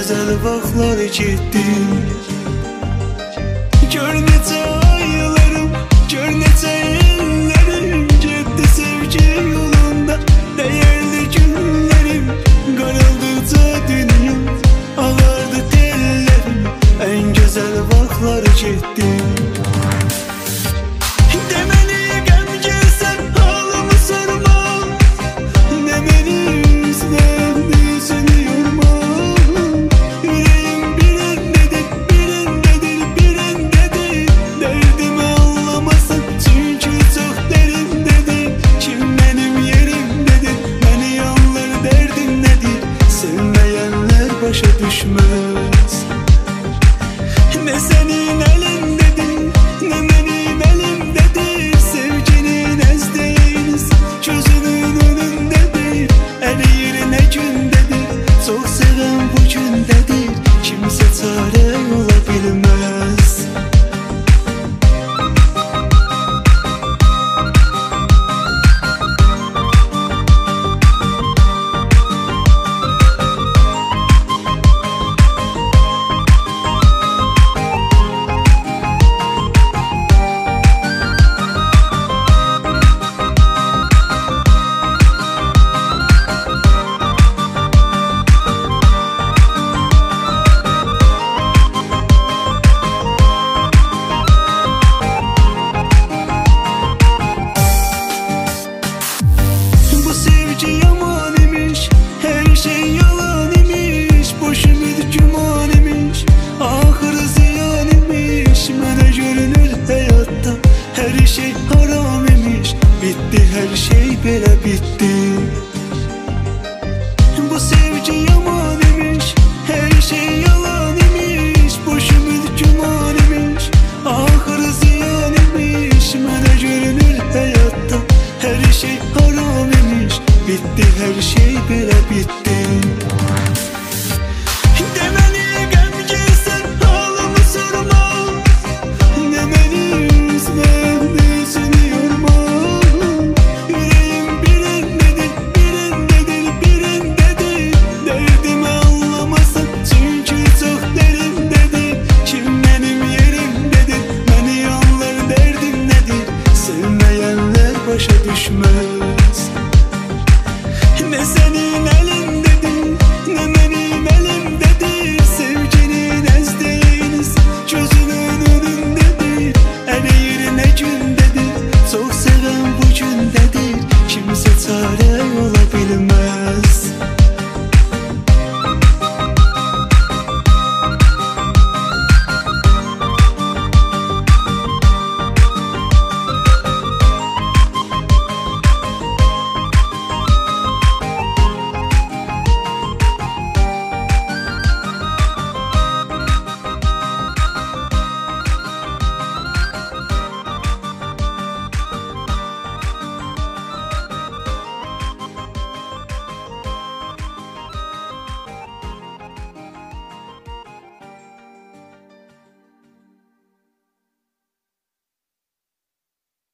gözəl vaxtlar getdi. Gör necə aylarım, gör necə illərim getdi sevgi yolunda. Dəyərli günlərim qaraldıqca dünya ağardı tellərim, ən gözəl vaxtlar getdi. Başa düşmez. Ne senin elindedir, ne benim elimdedir. Sevginin ezdeyiz, gözünün önündedir. Eriyir ne gündedir, çok seven bu gündedir. Kimse çare olabilmez. Her şey yalan imiş, boş ümid güman imiş. Ahırı ziyan imiş, mənə görünür həyatda her şey haram imiş. Bitti her şey belə bitti.